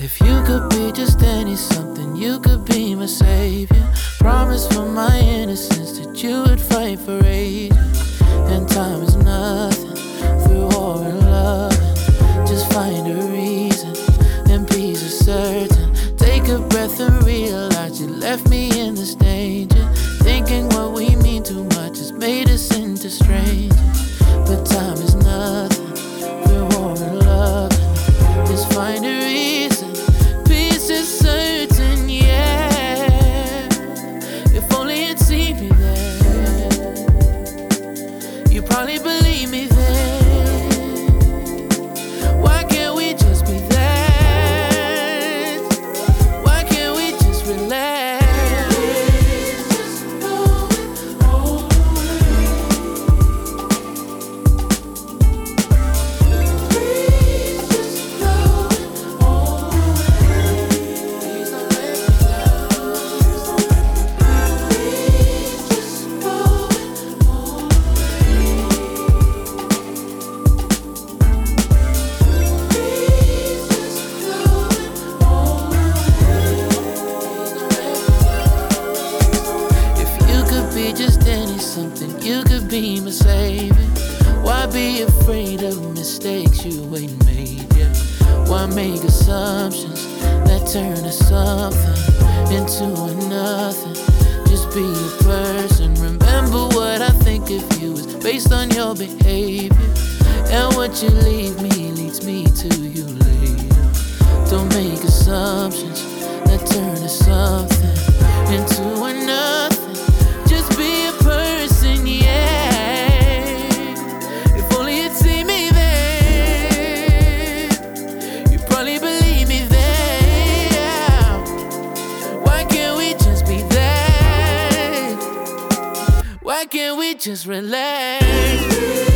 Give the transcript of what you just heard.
If you could be just any something, you could be my savior. Promise for my innocence that you would fight for ages. And time is nothing through war and love. Just find a reason, and peace is certain. Take a breath and realize you left me in this danger. Thinking what we mean too much has made us into strangers. But time is nothing through war and love. Just find a reason, peace is certain, yeah. If only you'd see me there, you probably believe me then. Why can't we just be that? Why can't we just relax? Be just any something, you could be my savior. Why be afraid of mistakes you ain't made yet? Why make assumptions that turn to something into a nothing? Just be a person. Remember what I think of you is based on your behavior, and what you leave me leads me to you later. Don't make assumptions that turn to something into a nothing. Just be a person, yeah. If only you'd see me there, you probably believe me there. Why can't we just be that? Why can't we just relax?